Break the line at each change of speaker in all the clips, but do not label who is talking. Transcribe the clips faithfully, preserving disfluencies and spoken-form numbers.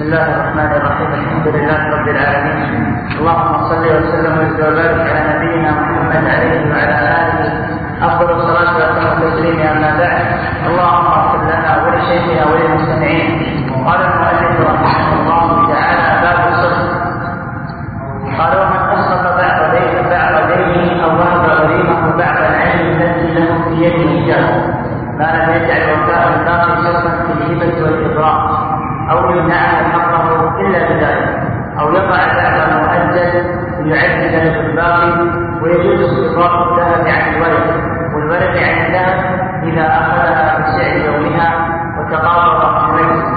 بسم الله الرحمن الرحيم. الحمد لله رب العالمين، اللهم صل وسلم وبارك على نبينا محمد عليه وعلى اله افضل الصلاه والتسليم. اما بعد، اللهم اغفر لنا ولشيخنا وللمستمعين. قال المؤلف رحمه الله تعالى: باب الصدق. قال: ومن اصدق بعض دين بعض دينه او وهب غريمه بعض العين التي له في يده جاهه، ما لم يجعل وفاء الباقي شرطا في الهبه والاضرار، أو يمنعه حقه إلا بذلك، أو يقع بعد مؤجل ليعجل له الباقي. ويجوز استضافة الذهب عن الورد والورد عن الذهب إذا أخذها بسعر يومها وتقابض في المجلس،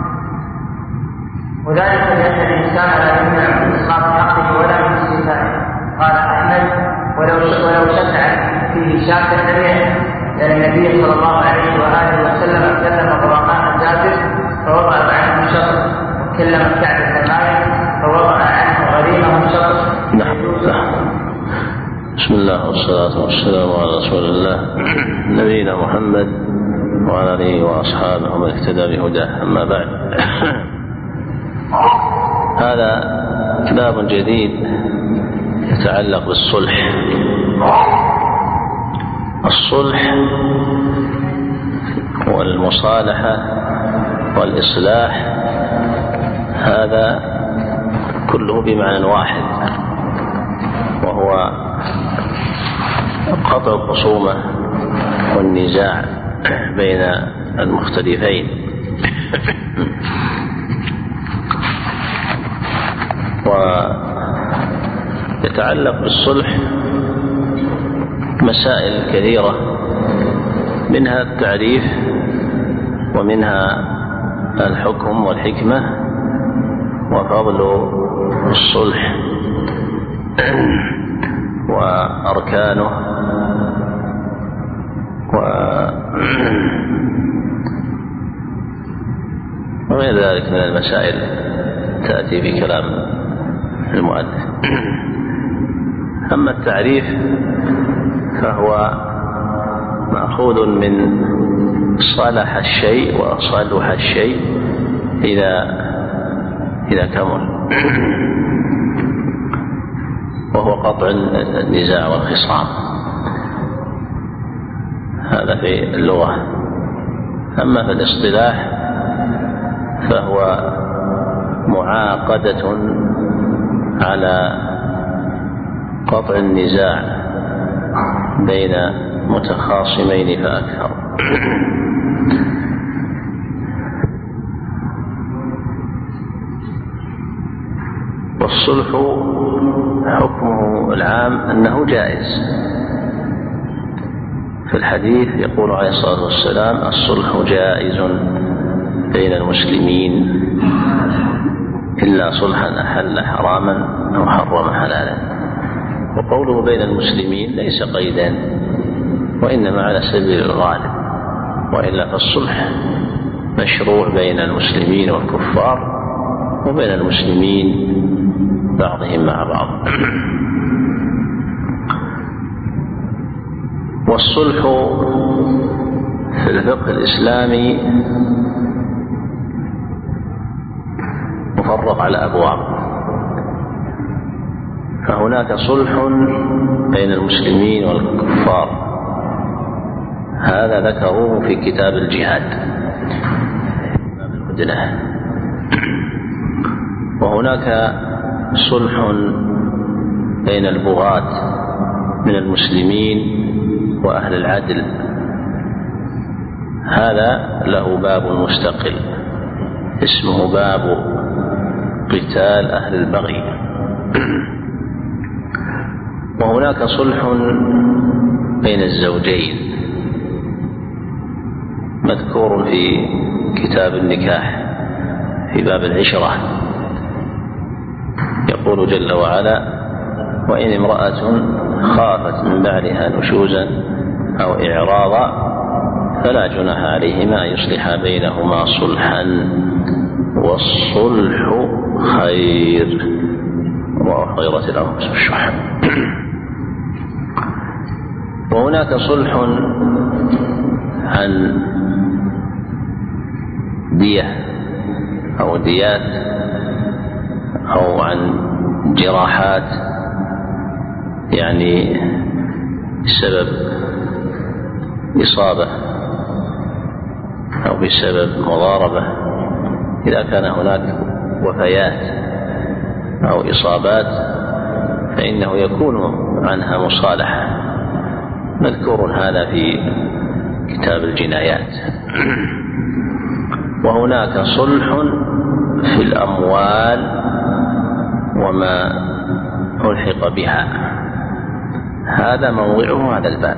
وذلك لأن الإنسان لا يمنع من إسقاط حقه ولا من استيفائه. قال أحمد: ولو ولو شفع فيه شاك النبي، لأن النبي صلى الله عليه وآله وسلم كلم غرماء جابر فوضع عنه شطر، وكلم كعب بن مالك فوضع عنه غريمه شطر.
نعم. بسم الله والصلاة والسلام على رسول الله نبينا محمد وعلى آله وأصحابه من اهتدى بهداه. أما بعد، هذا باب جديد يتعلق بالصلح. الصلح والمصالحة والإصلاح هذا كله بمعنى واحد، وهو قطع الخصومة والنزاع بين المختلفين. ويتعلق بالصلح مسائل كثيرة، منها التعريف، ومنها الحكم والحكمة، وفضل الصلح وأركانه، وغير ذلك من المسائل تأتي في كلام المؤلف. أما التعريف فهو مأخوذ من صلح الشيء وصلح الشيء إذا إذا كمل، وهو قطع النزاع والخصام، هذا في اللغة. أما في الاصطلاح فهو معاقدة على قطع النزاع بين متخاصمين فأكثر. والصلح حكمه العام أنه جائز. في الحديث يقول عليه الصلاة والسلام: الصلح جائز بين المسلمين إلا صلحا أحل حراما أو حرم حلالا. وقوله بين المسلمين ليس قيدا، وإنما على سبيل الغالب، وإلا فالصلح مشروع بين المسلمين والكفار، وبين المسلمين بعضهم مع بعض. والصلح في الفقه الإسلامي مفرق على أبواب، فهناك صلح بين المسلمين والكفار، هذا ذكروه في كتاب الجهاد باب الهدنة. وهناك صلح بين البغاة من المسلمين وأهل العدل، هذا له باب مستقل اسمه باب قتال أهل البغي. وهناك صلح بين الزوجين مذكور في كتاب النكاح في باب العشرة، يقول جل وعلا: وإن امرأة خافت من بعلها نشوزا أو إعراضا فلا جناح عليهما أن يصلحا بينهما صلحا والصلح خير وأحضرت الأنفس الشح. وهناك صلح عن دية أو ديات أو عن جراحات يعني بسبب إصابة أو بسبب مضاربة، إذا كان هناك وفيات أو إصابات فإنه يكون عنها مصالحة، مذكور هذا في كتاب الجنايات. وهناك صلح في الأموال وما ألحق بها، هذا موضعه هذا الباب.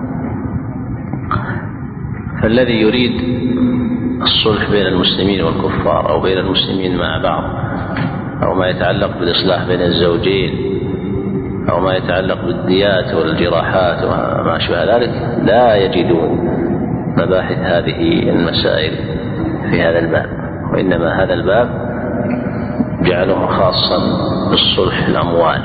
فالذي يريد الصلح بين المسلمين والكفار أو بين المسلمين مع بعض، أو ما يتعلق بالإصلاح بين الزوجين، أو ما يتعلق بالديات والجراحات وما شابه ذلك، لا يجد مباحث هذه المسائل في هذا الباب، وإنما هذا الباب جعله خاصا بالصلح الأموال.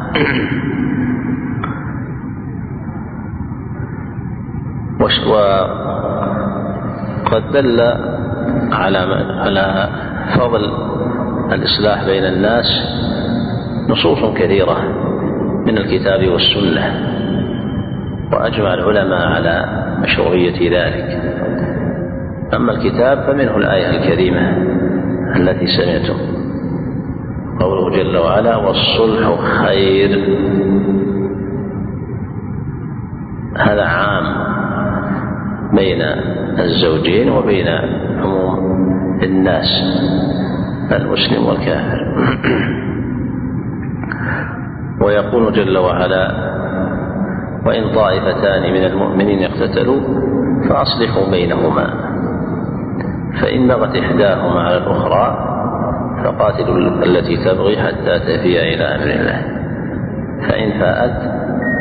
وقد دل على على فضل الإصلاح بين الناس نصوص كثيرة من الكتاب والسنة، وأجمع العلماء على مشروعية ذلك. أما الكتاب فمنه الآية الكريمة التي سمعتم، قوله جل وعلا: والصلح خير. هذا عام بين الزوجين وبين عموم الناس المسلم والكافر. ويقول جل وعلا: وإن طائفتان من المؤمنين اقتتلوا فأصلحوا بينهما، فإن بغت إحداهما على الأخرى فقاتلوا التي تبغي حتى تفيء إلى أمر الله، فإن فاءت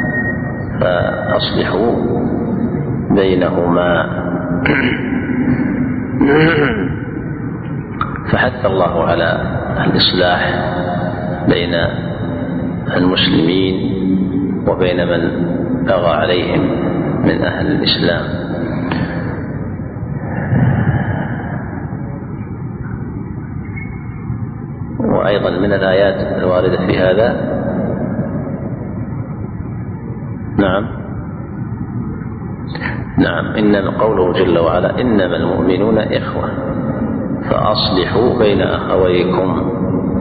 فأصلحوا بينهما. فحث الله على الإصلاح بين المسلمين وبين من بغى عليهم من أهل الإسلام. وأيضا من الآيات الواردة في هذا نعم نعم إنما قوله جل وعلا: إنما المؤمنون إخوة فأصلحوا بين أخويكم.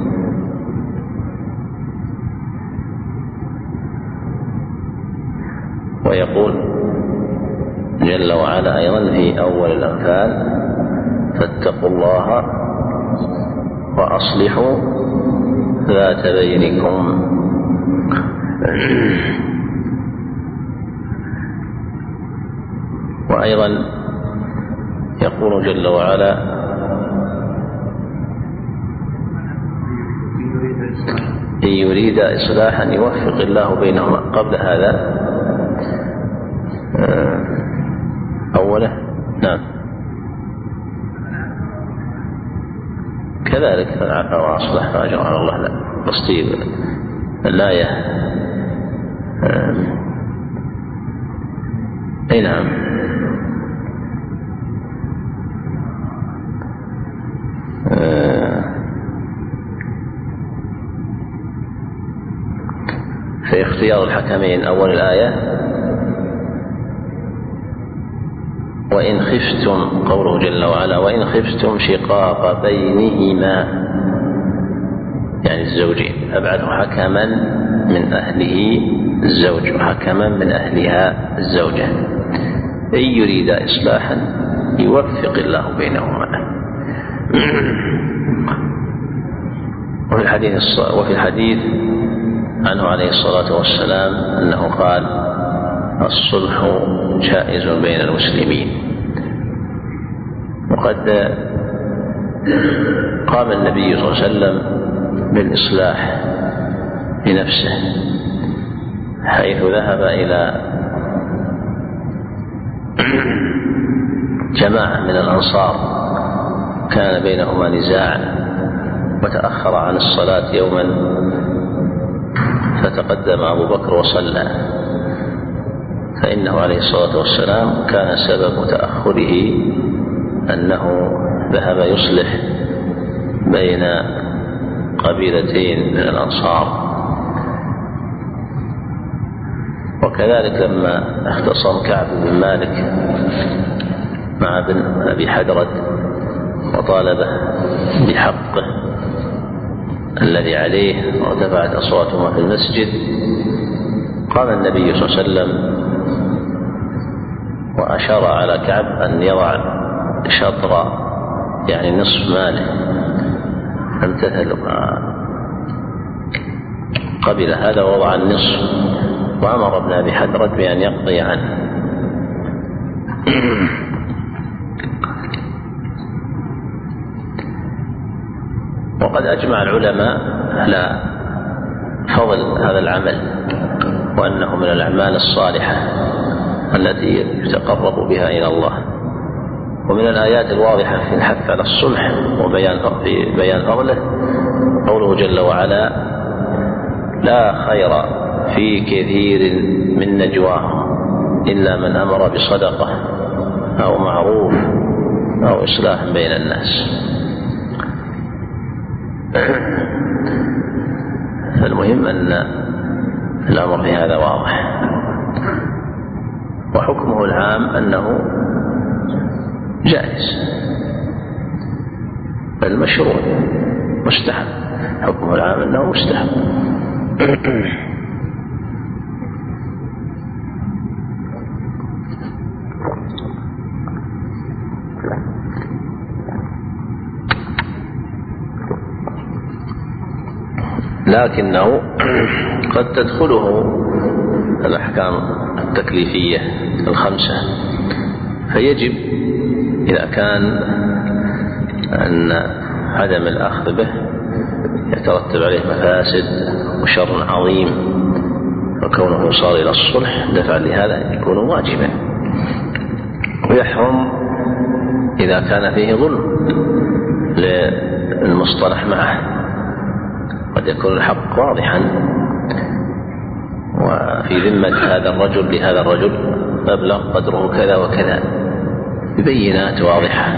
ويقول جل وعلا أيضا في أول الأنفال: فاتقوا الله وأصلحوا ذات بينكم. وأيضا يقول جل وعلا: إن يريد إصلاحا يوفق الله بينهما. قبل هذا أوله نعم كذلك فعفا وأصلح فأجر على الله. لا قصدي الآية أي نعم في اختيار الحكمين أول الآية: وإن خفتم، قوله جل وعلا: وإن خفتم شقاق بينهما، يعني الزوجين، فابعثوا حكما من أهله الزوج وحكما من أهلها الزوجة إن يريد إصلاحا يوفق الله بينهما. وفي الحديث وفي الحديث عنه عليه الصلاة والسلام أنه قال: الصلح جائز بين المسلمين. وقد قام النبي صلى الله عليه وسلم بالإصلاح بنفسه، حيث ذهب إلى جماعة من الأنصار كان بينهما نزاع، وتأخر عن الصلاة يوما، فتقدم أبو بكر وصلى، فإنه عليه الصلاة والسلام كان سبب تأخره أنه ذهب يصلح بين قبيلتين من الأنصار. وكذلك لما اختصم كعب بن مالك مع ابن أبي حدرد وطالبه بحقه الذي عليه وارتفعت أصواتهما في المسجد، قال النبي صلى الله عليه وسلم وأشار على كعب أن يضع شطر يعني نصف ماله، فامتثل قبل هذا ووضع النصف، وأمر ابن أبي حدرد بأن يقضي عنه. وقد أجمع العلماء على فضل هذا العمل وأنه من الأعمال الصالحة التي يتقرب بها إلى الله. ومن الآيات الواضحة في الحث على الصلح وبيان في بيان فضله قوله جل وعلا: لا خير في كثير من نجواهم إلا من أمر بصدقة أو معروف أو إصلاح بين الناس. فالمهم أن الأمر في هذا واضح، وحكمه العام أنه جائز بل مشروع مستحب. حكمه العام أنه مستحب. لكنه قد تدخله الأحكام التكليفية الخمسة، فيجب إذا كان أن عدم الأخذ به يترتب عليه مفاسد وشر عظيم، وكونه يوصل إلى الصلح دفعا لهذا يكون واجبا. ويحرم إذا كان فيه ظلم للمصطلح معه، قد يكون الحق واضحا وفي ذمة هذا الرجل لهذا الرجل مبلغ قدره كذا وكذا ببينات واضحة،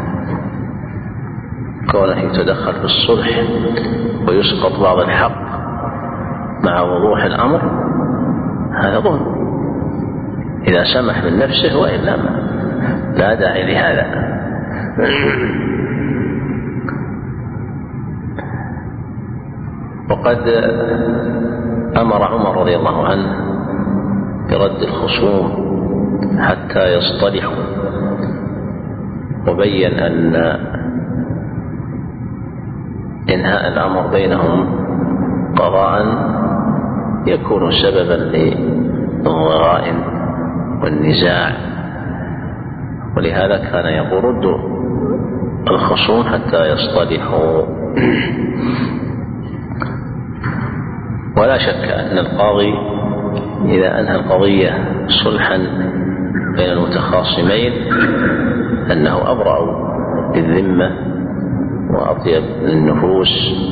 كونه يتدخل في الصلح ويسقط بعض الحق مع وضوح الأمر هذا ظلم إذا سمح من نفسه، وإلا لا داعي لهذا. وقد أمر عمر رضي الله عنه برد الخصوم حتى يصطلحوا، وبين أن إنهاء الأمر بينهم قضاء يكون سببا للضغائن والنزاع، ولهذا كان يقول ردوا الخصوم حتى يصطلحوا. ولا شك أن القاضي إذا أنهى القضية صلحا بين المتخاصمين أنه أبرأ للذمة وأطيب للنفوس،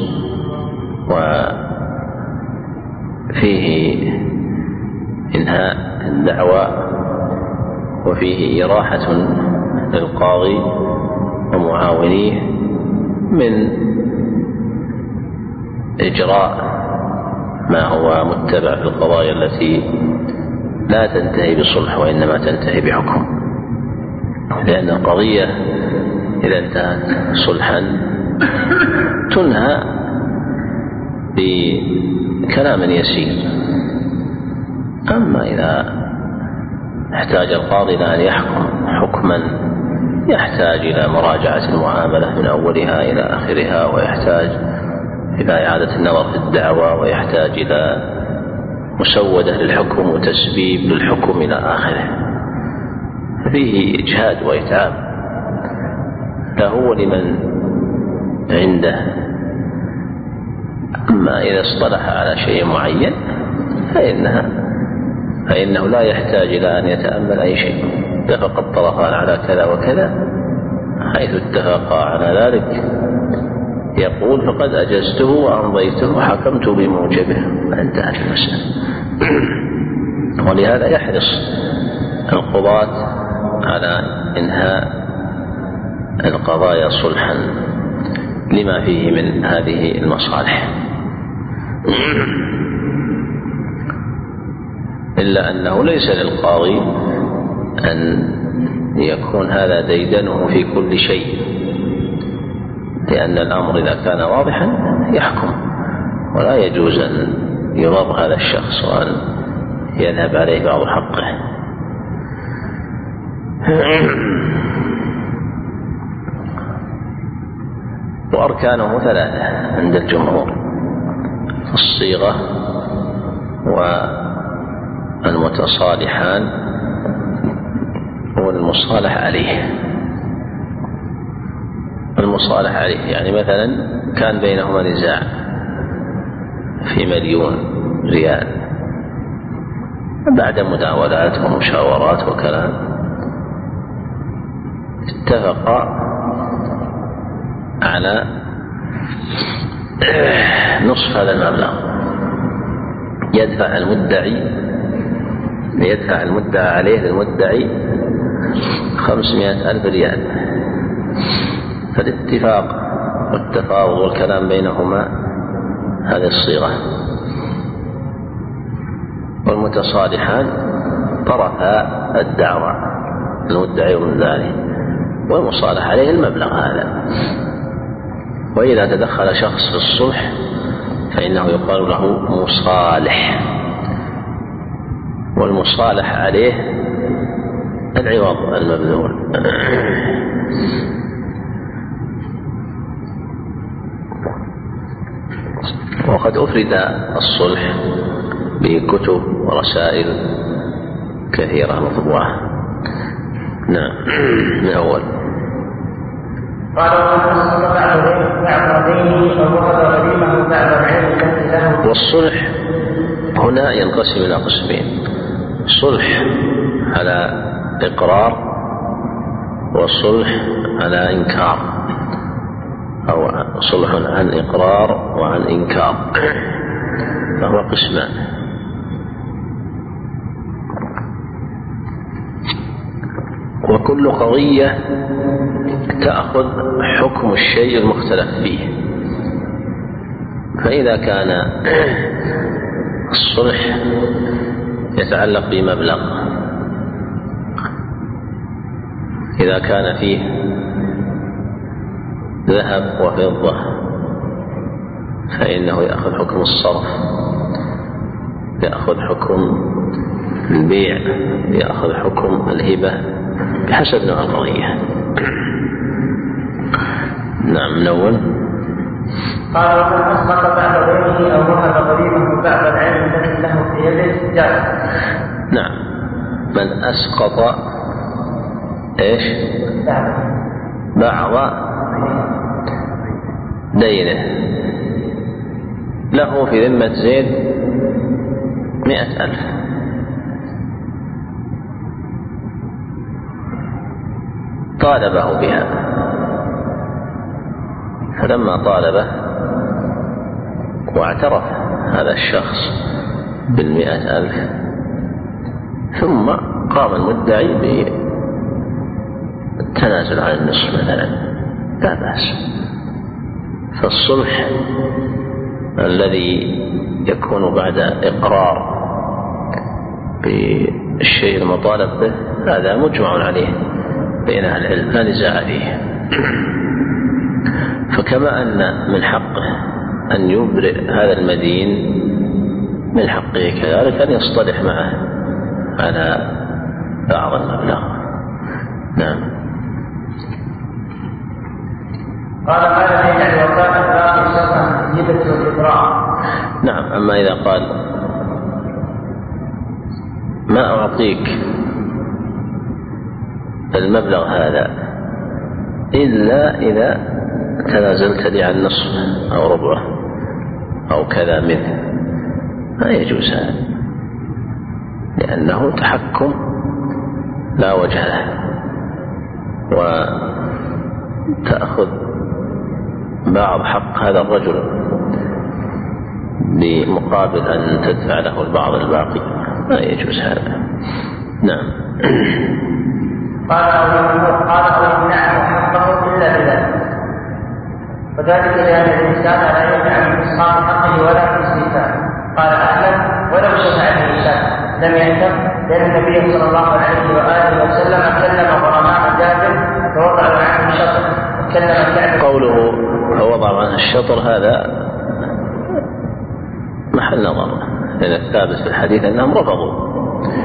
وفيه إنهاء الدعوى، وفيه إراحة للقاضي ومعاونيه من إجراء ما هو متبع في القضايا التي لا تنتهي بصلح وإنما تنتهي بحكم، لأن القضية إذا انتهت صلحا تنهى بكلام يسير. أما إذا احتاج القاضي أن يحكم حكما يحتاج إلى مراجعة المعاملة من أولها إلى آخرها، ويحتاج إلى إعادة النظر في الدعوة، ويحتاج إلى مسودة للحكم وتسبيب للحكم إلى آخره، فيه إجهاد وإتعاب له ولمن عنده. أما إذا اصطلح على شيء معين فإنها فإنه لا يحتاج إلى أن يتأمل أي شيء. اتفق الطرفان على كذا وكذا، حيث اتفقا على ذلك يقول فقد أجزته وأمضيته وحكمت بموجبه، فانتهت المسألة. ولهذا يحرص القضاة على إنهاء القضايا صلحا، لما فيه من هذه المصالح، إلا أنه ليس للقاضي أن يكون هذا ديدنه في كل شيء، لأن الأمر إذا كان واضحا يحكم، ولا يجوز أن يضر هذا الشخص وأن يذهب عليه بعض حقه. وأركانه ثلاثة عند الجمهور: الصيغة والمتصالحان والمصالح عليه. المصالح عليه يعني مثلا كان بينهما نزاع في مليون ريال بعد مداولات ومشاورات وكلام، اتفقا على نصف هذا المبلغ، يدفع المدعي يدفع المدعى عليه للمدعي خمسمائة ألف ريال. فالاتفاق والتفاوض والكلام بينهما هذه الصيغة. والمتصالحان طرفا الدعوى المدعي والمدعي، والمصالح عليه المبلغ هذا. وإذا تدخل شخص في الصلح فإنه يقال له مصالح، والمصالح عليه العوض المبذول. وقد أفرد الصلح بكتب ورسائل كثيرة مطبوعة. نعم. من أول والصلح هنا ينقسم إلى قسمين: صلح على إقرار والصلح على إنكار، أو صلح عن إقرار وعن إنكار، فهو قسمان. وكل قضية تأخذ حكم الشيء المختلف فيه. فإذا كان الصلح يتعلق بمبلغ، إذا كان فيه ذهب وفضة فإنه يأخذ حكم الصرف، يأخذ حكم البيع، يأخذ حكم الهبة بحسب نوع القضية. نعم. من أول
قال: ومن أسقط بعد غيره أو وهب غريبه بعد العلم الذي له في يده جاز.
نعم. من أسقط إيش؟ بعض دينه له في ذمة زيد مئة ألف، طالبه بها، فلما طالبه واعترف هذا الشخص بالمئة ألف، ثم قام المدعي بالتنازل عن النصف مثلا، لا بأس. فالصلح الذي يكون بعد إقرار بالشيء المطالب به هذا مجمع عليه بين أهل العلم، لا نزاع فيه. فكما أن من حقه أن يبرئ هذا المدين، من حقه كذلك أن يصطلح معه على بعض المبلغ. نعم.
قال: هذا يعني وكان الباقي شرطا جدة الإبراء.
نعم. أما إذا قال: ما أعطيك المبلغ هذا إلا إذا تنازلت لي عن نصف أو ربعه أو كذا منه، ما يجوز هذا، لأنه تحكم لا وجه له، وتأخذ بعض حق هذا الرجل بمقابل أن تدفع له البعض الباقي، ما يجوز هذا. نعم.
قال: أو يمنع حقه إلا بذلك. وذلك لأن الإنسان لا يمنع من إسقاط حقه ولا من استيفاء. قال أحمد: ولو شفع الإنسان لم يهتم، لأن النبي صلى الله عليه وآله وسلم كلم غرماء جابر فوضعوا عنه الشطر، وكلم كعب.
قوله فوضعوا عنه الشطر هذا محل نظر، لأن الثابت في الحديث أنهم رفضوا.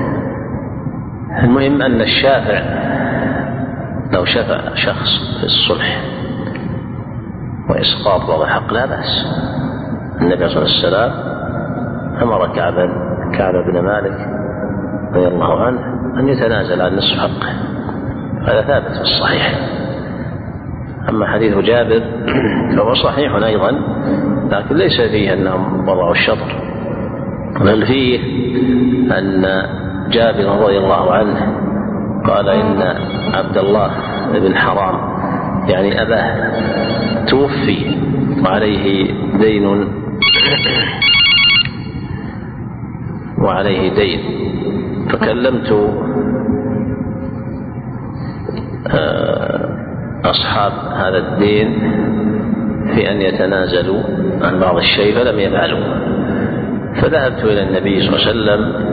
المهم أن الشافع لو شفع شخص في الصلح وإسقاط بعض الحق لا بأس. النبي صلى الله عليه وسلم أمر كعبا كعب بن مالك رضي الله عنه أن يتنازل عن نصف حقه، هذا ثابت في الصحيح. أما حديث جابر فهو صحيح أيضا، لكن ليس فيه أنهم وضعوا الشطر، بل فيه أن جابر رضي الله عنه قال إن عبد الله بن حرام يعني أباه توفي وعليه دين وعليه دين فكلمت أصحاب هذا الدين في أن يتنازلوا عن بعض الشيء فلم يفعلوا، فذهبت إلى النبي صلى الله عليه وسلم،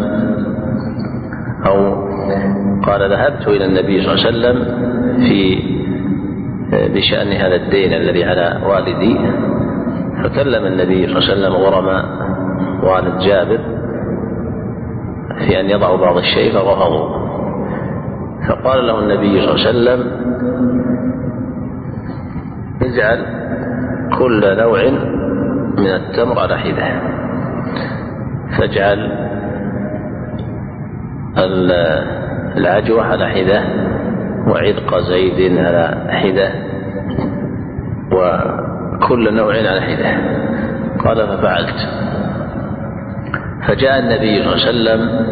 أو قال ذهبت إلى النبي صلى الله عليه وسلم في بشأن هذا الدين الذي على والدي، فكلم النبي صلى الله عليه وسلم غرماء والد جابر في أن يضعوا بعض الشيء فرفضوا، فقال له النبي صلى الله عليه وسلم: اجعل كل نوع من التمر على حدة، فاجعل العجوة على حدة وعذق زيد على حدة وكل نوع على حدة. قال ففعلت. فجاء النبي صلى الله عليه وسلم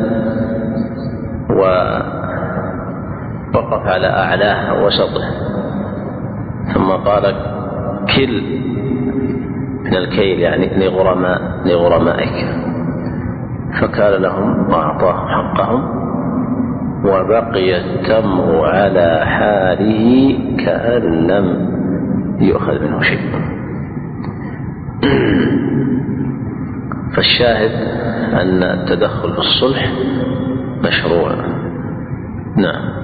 ووقف على أعلاه وسطه، ثم قال: كل من الكيل يعني لغرماء لغرمائك، فكان لهم وأعطاهم حقهم، وبقي التمر على حاله كأن لم يؤخذ منه شيء. فالشاهد أن التدخل في الصلح مشروع. نعم.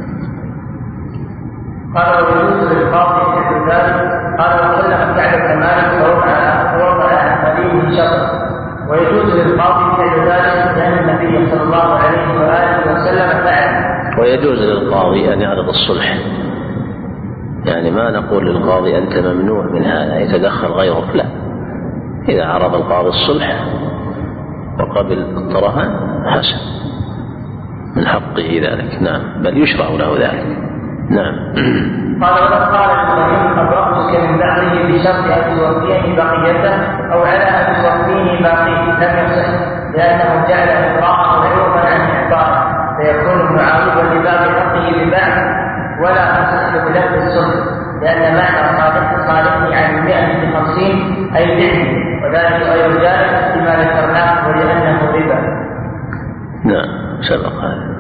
قال: ويجوز للقاضي مثل ذلك. قال: وكلم كعب بن مالك فوضع عن خليله شطر. ويجوز للقاضي فعل ذلك لأن النبي صلى الله عليه وآله وسلم فعل.
ويجوز للقاضي أن يعرض الصلح، يعني ما نقول للقاضي أنت ممنوع من هذا يتدخل غيرك، لا، إذا عرض القاضي الصلح وقبل الطرفان حسن، من حقه ذلك. نعم، بل يشرع له ذلك. نعم.
قال: ولو قال المؤمن أبرأتك من بعضه بشرط أن توفيني بقيته أو على أن توفيني باقيه لم يصح، لأنه جعل إقراءه عوضا عن إعطائه، فيكون معارضا لبعض حقه ببعض ولا تصح بلفظ الصلح، لأن معنى صالح صالحني عن المئة بخمسين أي بعدي، وذلك غير جائز بما ذكرناه ولأنه ربا.
نعم، سبق هذا.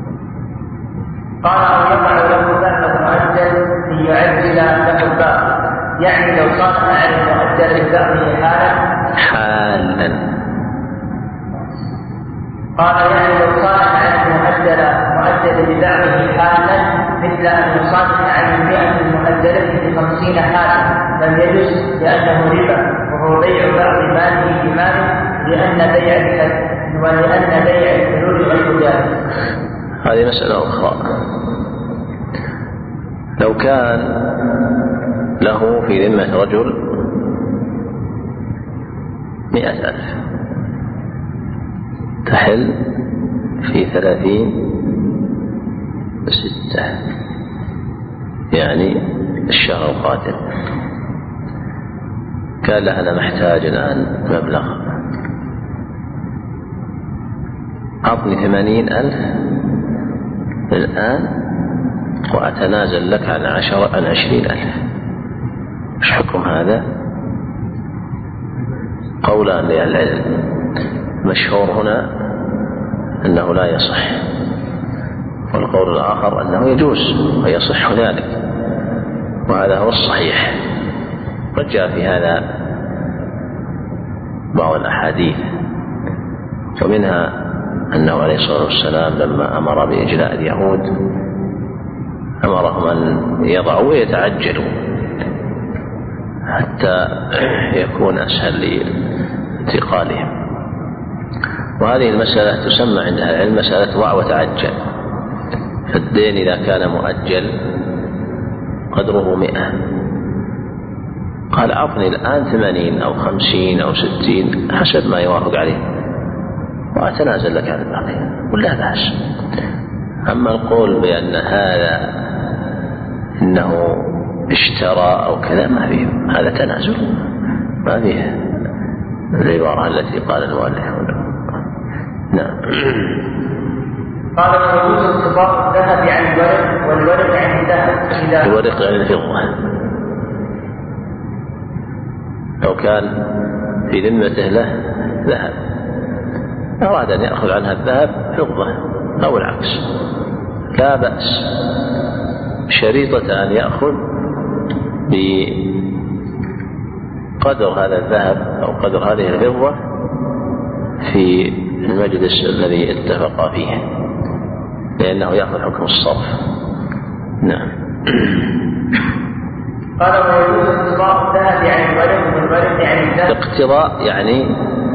قال: أو يقع له بعض مؤجل ليعجل له الباقي، يعني لو صالح على المؤجل الباقي حالا
حالا
قال: يعني لو صالح على المؤجل مؤجل ببعضه حالا مثل أن يصالح عن المئة المؤجلة بخمسين حالا لم يجوز، لأنه ربا، وهو بيع بعض ماله بماله، لأن بيع ولأن بيع الحلول غير جائز.
هذه مسألة أخرى. لو كان له في ذمة رجل مئة ألف تحل في ثلاثين ستة، يعني الشهر القادم، قال له أنا محتاج الآن مبلغ، أعطني ثمانين ألف الآن وأتنازل لك عن عشرة عن عشرين ألف. إيش حكم هذا؟ قولان لأهل العلم. مشهور هنا أنه لا يصح، والقول الآخر أنه يجوز ويصح ذلك، وهذا هو الصحيح. قد جاء في هذا بعض الأحاديث، ومنها أنه عليه الصلاة والسلام لما أمر بإجلاء اليهود أمرهم أن يضعوا ويتعجلوا حتى يكون أسهل لانتقالهم. وهذه المسألة تسمى عند أهل العلم مسألة ضع وتعجل. فالدين إذا كان مؤجل قدره مئة، قال أعطني الآن ثمانين أو خمسين أو ستين حسب ما يوافق عليه وأتنازل لك عن الباقي، ولا بأس. أما القول بأن هذا إنه اشترى أو كذا ما فيه، هذا تنازل، ما فيه العبارة التي قال المؤلف. نعم.
قال ويجوز انقطاع الذهب عن الورق والورق عن الذهب إذا
الورق عن الفضة. لو كان في ذمته له ذهب أراد أن يأخذ عنها الذهب فضة أو العكس لا بأس، شريطة أن يأخذ بقدر هذا الذهب أو قدر هذه الفضة في المجلس الذي اتفق فيه، لأنه يأخذ حكم الصرف. نعم.
قال ويجوز اقتضاء الذهب عن الورق والورق عن الذهب.
اقتضاء يعني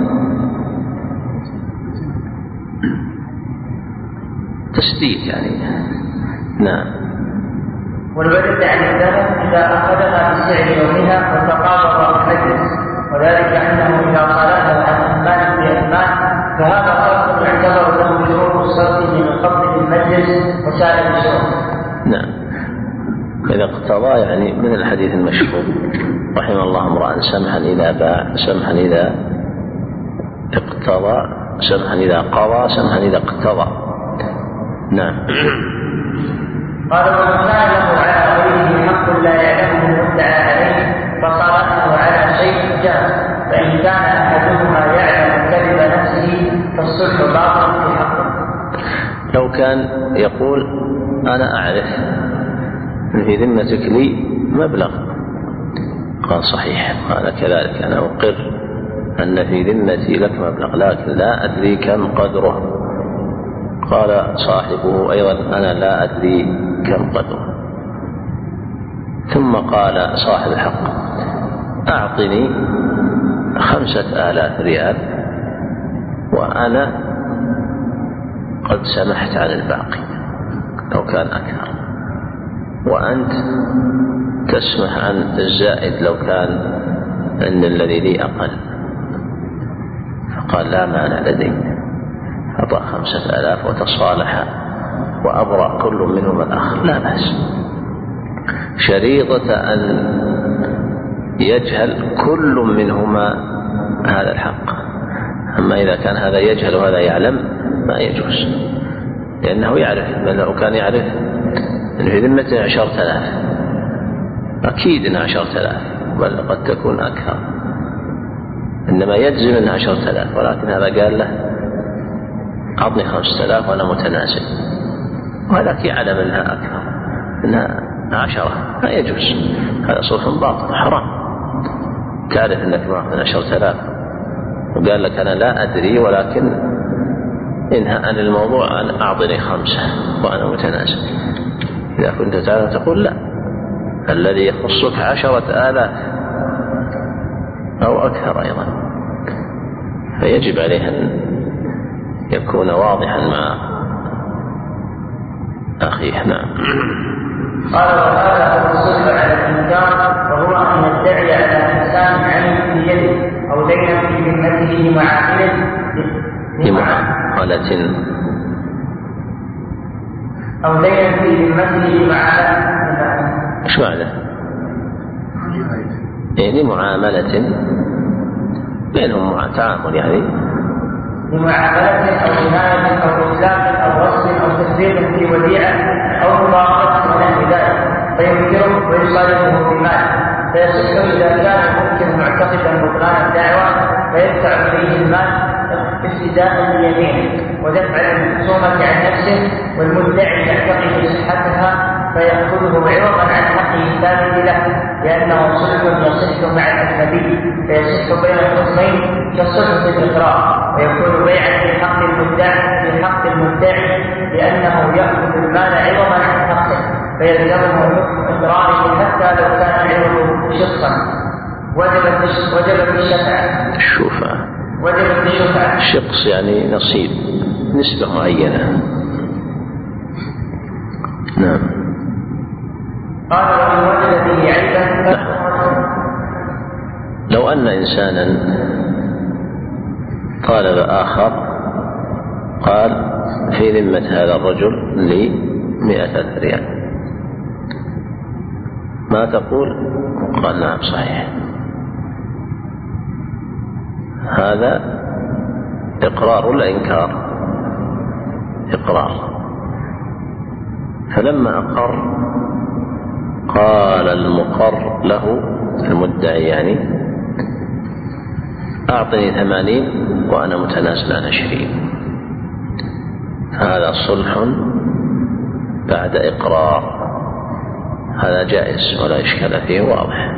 تسديد يعني. نعم.
والورق عن الذهب إذا أخذها بسعر يومها وتقابض المجلس، وذلك أنه إذا صالحها عن أثمان بأثمان فهذا فرق يعتبر له شروط الصرف من قبض المجلس وسائر الشروط.
نعم. إذا اقتضى يعني من الحديث المشهور رحم الله امرأ سمحا إذا باع سمحا إذا اقتضى سمحا إذا قضى سمحا إذا اقتضى. نعم.
قال ومن كان له على غيره حق لا يعلمه المدعى عليه فصار له على شيء جاز، فإن كان أحدهما يعلم كذب نفسه فالصلح باطل في حقه.
لو كان يقول أنا أعرف في ذمتك لي مبلغ، قال صحيح، قال كذلك أنا أقر أن في ذمتي لك مبلغ لكن لا أدري كم قدره، قال صاحبه أيضا أنا لا أدري كم قدره، ثم قال صاحب الحق أعطني خمسة آلاف ريال وأنا قد سمحت عن الباقي لو كان أكثر، وأنت تسمح عن الزائد لو كان أن الذي لي أقل. فقال لا مانع لدي، أعطى خمسة آلاف وتصالح وأبرأ كل منهما الآخر لا بأس، شريطة أن يجهل كل منهما هذا الحق. أما إذا كان هذا يجهل وهذا يعلم ما يجوز، لأنه يعرف، بل لو كان يعرف أن في ذمته عشرة آلاف أكيد أنها عشرة آلاف، بل قد تكون أكثر، إنما يجزم أنها عشرة آلاف، ولكن هذا قال له أعطني خمسة آلاف وأنا متنازل، وهذاك يعلم أنها أكثر أنها عشرة، ما يجوز، هذا صرف باطل حرام. تعرف أنك معك عشرة آلاف وقال لك أنا لا أدري ولكن انهى عن الموضوع أن أعطني خمسة وأنا متنازل. إذا كنت تعلم تقول لا، الذي يخصك عشرة آلاف أو أكثر أيضا، فيجب عليه أن يكون واضحا مع أخيه. نعم.
قال وهذا هو الصلح على الإنكار، وهو أن يدعي على إنسان عين في يده أو دينا في ذمته لمعاملة
لمعاملة
أو دينا في ذمته لمعاملة.
إيش معنى؟ يعني معاملة بينهم تعامل، يعني
لمعاملة أو جناية أو إسلام أو وصف أو تسليم في وديعة أو مضاعفة ونحو ذلك، فينكره ويصالحه بمال، فيصح إذا كان ممكن معتقدا بطلان الدعوة فيدفع إليه المال ابتداء بيمينه ودفع المخصومة عن نفسه، والمدعي يعتقد صحتها فيأخذه عوضا عن حقه الثابت له، لأنه صلح يصح مع الأجنبي فيصح بين الخصمين كالصلح في الإقرار، ويكون بيعا في حق المدعي في حق المدعي لأنه يأخذ المال عوضا عن حقه، فيلزمه إقراره حتى لو كان العوض شخصا. وجبت وجبت الشفعة
الشفعة
وجبت الشفعة
شخص يعني نصيب نسبة معينة. نعم.
قال وإن وجد به عيبا
لو أن إنسانا طالب آخر قال في ذمة هذا الرجل لي مئة ريال، ما تقول؟ قال نعم صحيح، هذا إقرار ولا إنكار؟ إقرار. فلما أقر قال المقر له المدعي يعني أعطني ثمانين وأنا متنازل عن عشرين، هذا صلح بعد إقرار، هذا جائز ولا إشكال فيه واضح.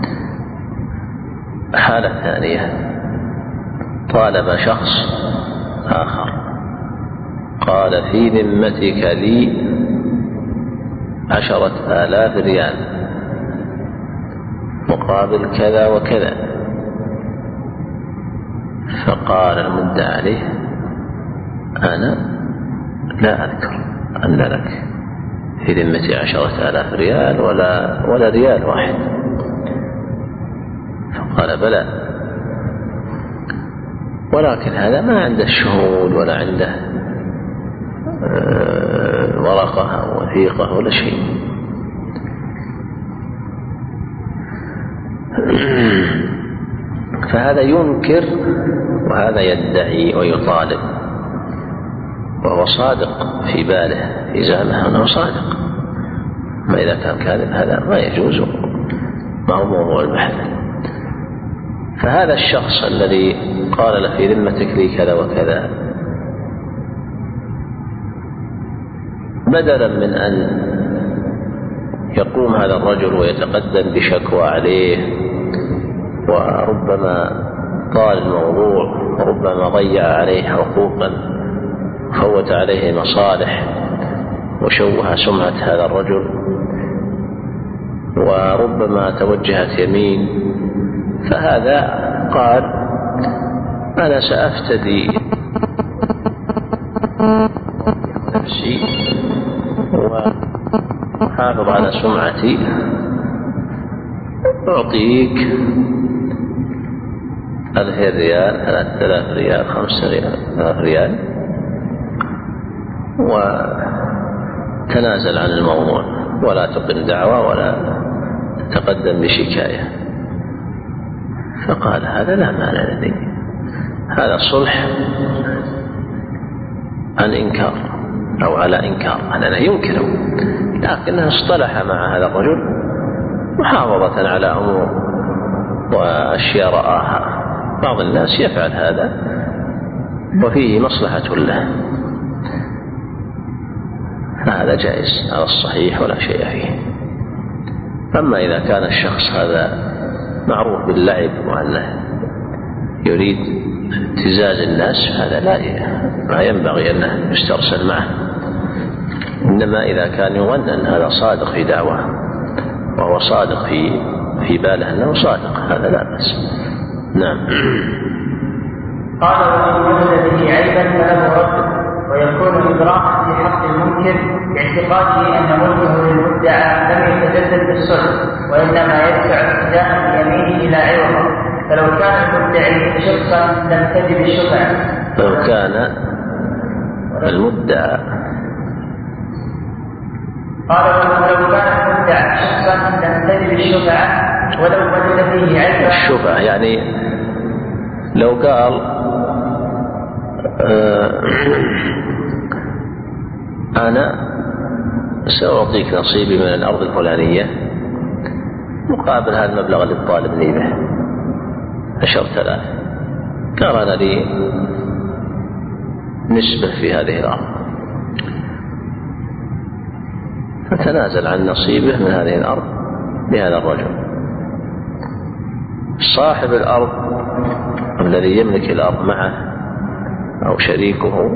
حالة ثانية طالب شخص آخر قال في ذمتك لي عشرة آلاف ريال مقابل كذا وكذا، فقال المدعى عليه أنا لا أذكر أن لك في ذمتي عشرة آلاف ريال ولا, ولا ريال واحد. فقال بلى، ولكن هذا ما عنده الشهود ولا عنده ورقة أو وثيقة ولا شيء. فهذا ينكر وهذا يدعي ويطالب، وهو صادق في باله في زعمه أنه صادق. ما إذا كان كاذب هذا ما يجوز، ما هو موضوع البحث. فهذا الشخص الذي قال له في ذمتك لي كذا وكذا، بدلا من أن يقوم هذا الرجل ويتقدم بشكوى عليه وربما طال الموضوع وربما ضيع عليه حقوقا فوت عليه مصالح وشوه سمعة هذا الرجل وربما توجهت يمين، فهذا قال أنا سأفتدي نفسي وحافظ على سمعتي، أعطيك ألف ريال ثلاثة آلاف ريال خمسة آلاف ريال وتنازل عن الموضوع ولا تقم دعوة ولا تقدم بشكاية. فقال هذا لا مانع لدي، هذا صلح عن إنكار أو على إنكار، أنا ينكره لكنه اصطلح مع هذا الرجل محافظة على أمور وأشياء رآها. بعض الناس يفعل هذا وفيه مصلحة له، فهذا جائز على الصحيح ولا شيء فيه. أما إذا كان الشخص هذا معروف باللعب وأنه يريد ابتزاز الناس، هذا لا ما ينبغي أنه يسترسل معه. إنما إذا كان يظن أن هذا صادق في دعوة وهو صادق في في باله أنه صادق، هذا لا بأس. نعم.
قال ومن وجد به عيبا فله رد، ويكون إدراكا في حق المنكر باعتقاده أن ملكه للمدعى لم يتجدد بالصلح وإنما يدفع ابتداء اليمين إلى عوضه، فلو كان المدعي شخصا لم تجب الشفعة.
لو كان المدعى
قال ولو كان المدعى شخصا لم تجب الشفعة ولو وجد فيه عيبا.
الشفعة يعني لو قال آه أنا سأعطيك نصيبي من الأرض الفلانية مقابل هذا المبلغ اللي تطالبني به عشرة آلاف، قال أنا لي نسبة في هذه الأرض، فتنازل عن نصيبه من هذه الأرض لهذا الرجل. صاحب الأرض الذي يملك الأرض معه أو شريكه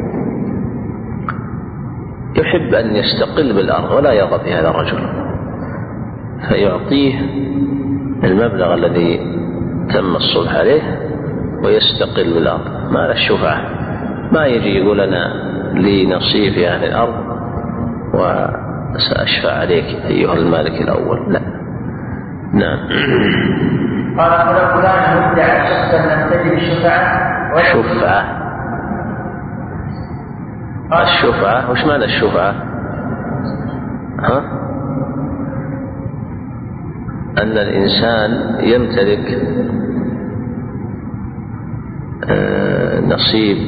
يحب أن يستقل بالأرض ولا يرغب في هذا الرجل، فيعطيه المبلغ الذي تم الصلح عليه ويستقل بالأرض، ما له الشفعة، ما يجي يقول أنا لي نصيب في هذه الأرض وسأشفع عليك أيها المالك الأول، لا. نعم.
قال فلو فلان مدعى شخصا لم تجد الشفعة.
شفعة، الشفعة وش معنى الشفعة؟ ها؟ أن الإنسان يمتلك نصيب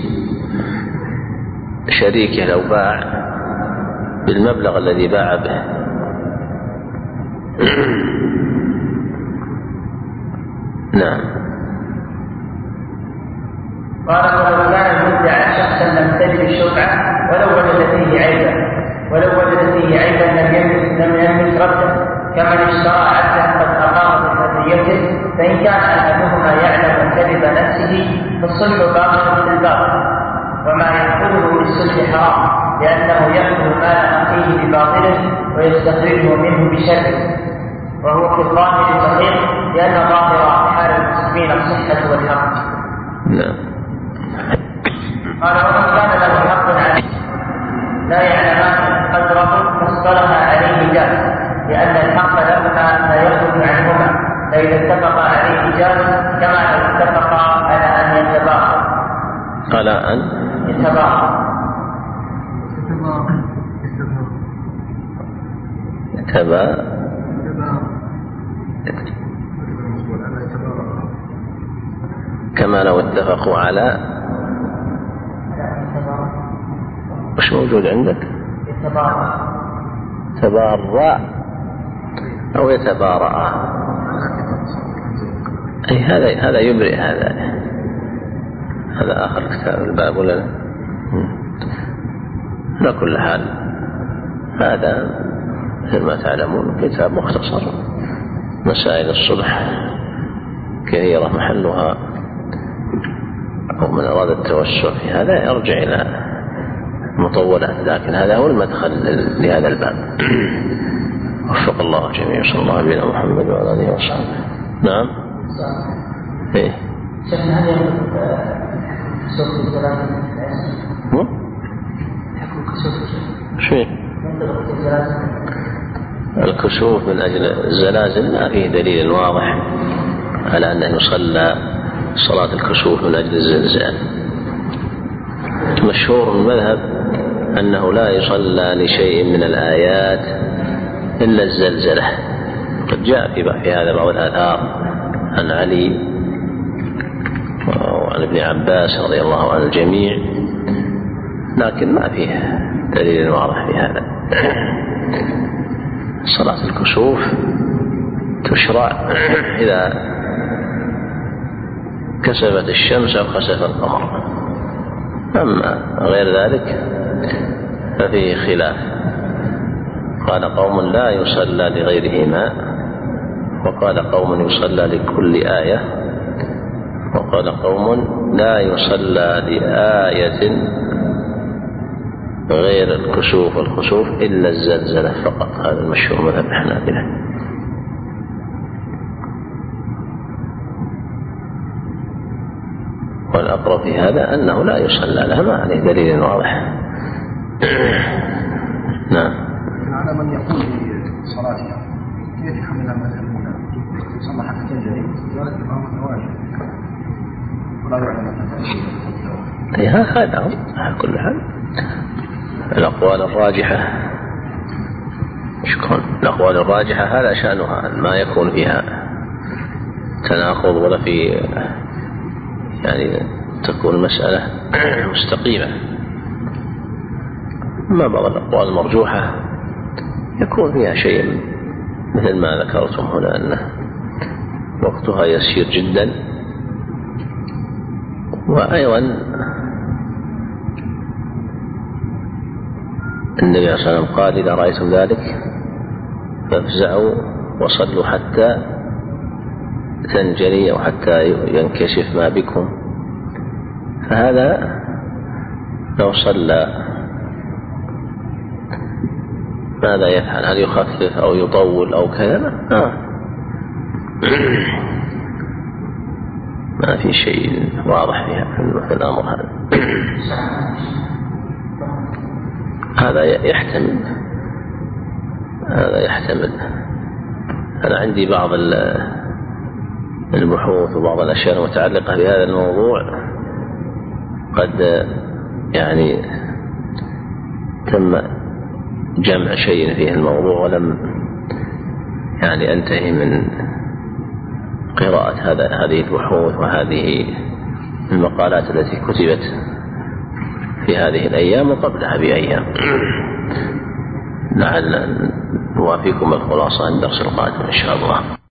شريكه لو باع بالمبلغ الذي باع به. نعم.
قال ولو كان المدعى شخصا لم تجد الشفعة ولو وجد فيه عيبا ولو وجد فيه عيبا لم يملك لم يملك رده كمن اشترى عبدا قد أقام بحريته، فإن كان أحدهما يعلم كذب نفسه فالصلح باطل في الباطل، وما يأخذه للصلح حرام لأنه يأخذ مال أخيه بباطله ويستخرجه منه بشره، وهو في الظاهر صحيح لأن ظاهر حال المسلمين الصحة والحق.
نعم.
قال ومن كان له حق عليه لا يعلمان قدره فاصطلح عليه جاز، لأن الحق لهما لا يخرج عنهما، فإذا اتفقا عليه جاز كما لو اتفقا على أن يتباهى
على أن
يتباهى
يتباهى كما لو اتفقوا على وش موجود عندك؟ تبارأ أو يتبارأ. أي هذا هذا يبرئ هذا هذا آخر كتاب الباب ولا لا؟ على كل حال هذا مثل ما تعلمون كتاب مختصر، مسائل الصلح كثيرة محلها، أو من أراد التوسع في هذا يرجع إلى مطولات، لكن هذا هو المدخل لهذا الباب. وفق الله الجميع، صلى الله عليه محمد وعلى آله وصحبه. نعم. إيه.
شيخنا هل يملك كسوف الزلازل؟
مو؟ شو؟ الكسوف من أجل الزلازل ما فيه دليل واضح على أنه يصلى صلاة الكسوف من أجل الزلزال. مشهور المذهب أنه لا يصلى لشيء من الآيات إلا الزلزلة. قد جاء في هذا بعض الآثار عن علي وعن ابن عباس رضي الله عن الجميع، لكن ما فيه دليل واضح في هذا. صلاة الكسوف تشرع إذا كسفت الشمس أو خسف القمر، أما غير ذلك ففيه خلاف. قال قوم لا يصلى لغيرهما، وقال قوم يصلى لكل آية، وقال قوم لا يصلى لآية غير الكسوف والخسوف إلا الزلزلة فقط. هذا المشهور مذهب الحنابلة. والأقرب في هذا أنه لا يصلى لها، ما عليه دليل واضح. نعم.
على من يقول بصلاتها كيف يحملها المذهب هنا؟ يصلى حتى تنجلي ذلك إمام واجب ولا يعلم
أي هذا هو على كل حال. الأقوال الراجحة شكرا الأقوال الراجحة هذا شأنها، ما يكون فيها تناقض ولا في يعني تكون المسألة مستقيمة. ما بعض الأقوال المرجوحة يكون فيها شيء مثل ما ذكرتم هنا أن وقتها يسير جدا. وأيضا النبي صلى الله عليه وسلم قال إذا رأيتم ذلك فافزعوا وصلوا حتى تنجلي أو حتى ينكشف ما بكم. فهذا لو صلى ماذا يفعل؟ هل يخفف أو يطول أو كذا؟ آه. ما في شيء واضح في الأمر هذا. هذا يحتمل هذا يحتمل أنا عندي بعض البحوث وبعض الأشياء المتعلقة بهذا الموضوع قد يعني تم جمع شيء فيه الموضوع ولم يعني أنتهي من قراءة هذا هذه البحوث وهذه المقالات التي كتبت في هذه الأيام وقبلها بأيام. لعل نوافيكم الخلاصة عند الدرس القادم إن شاء الله.